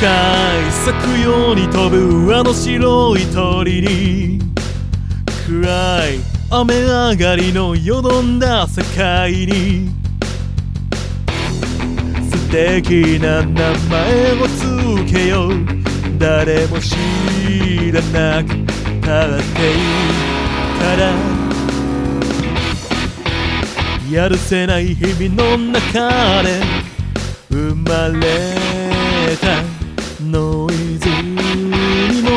い咲くように飛ぶあの白い鳥に暗い雨上がりのよどんだ世界に素敵な名前をつけよう。誰も知らなくたっていいからやるせない日々の中で生まれたノイズにも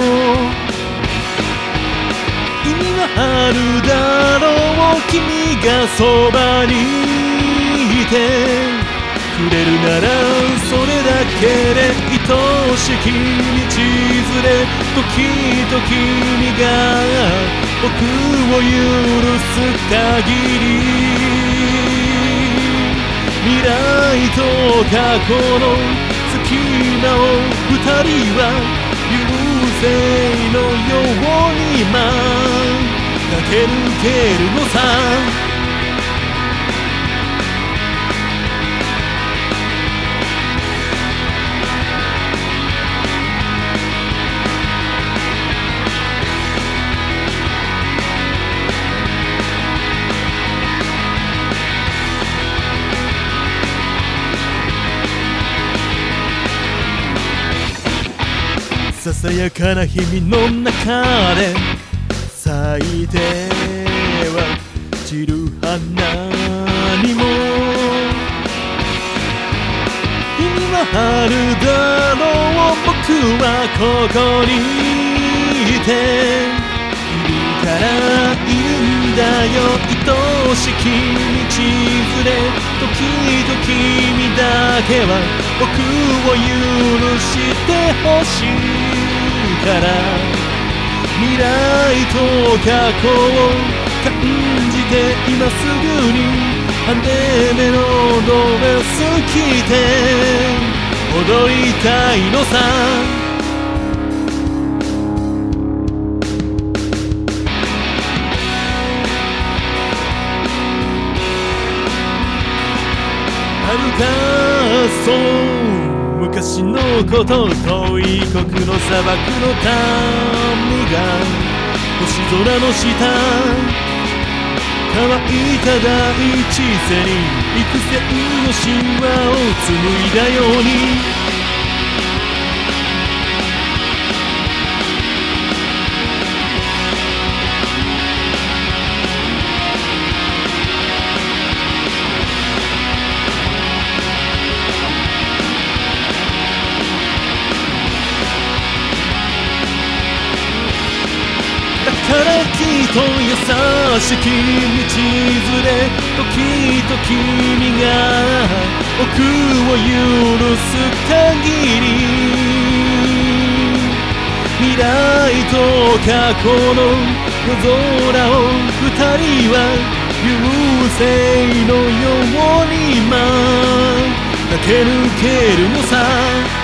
意味があるだろう。君がそばにいてくれるならそれだけで愛しき道連れ。時々君が僕を許す限り未来と過去の隙間を二人は流星のように今駆け抜けるのさ。ささやかな日々の中で咲いては散る花にも意味があるだろう。僕はここにいているからいるんだよ。愛しき道連れ。時々君だけは僕を許してほしいから未来と過去を感じて今すぐに派手めのドレス着て踊りたいのさ。遥かそう昔のこと、遠い異国の砂漠の民が星空の下乾いた大地背に幾千の神話を紡いだようにだからきっと優しき道連れ。時々君が僕を許す限り未来と過去の夜空を二人は流星のように今駆け抜けるのさ。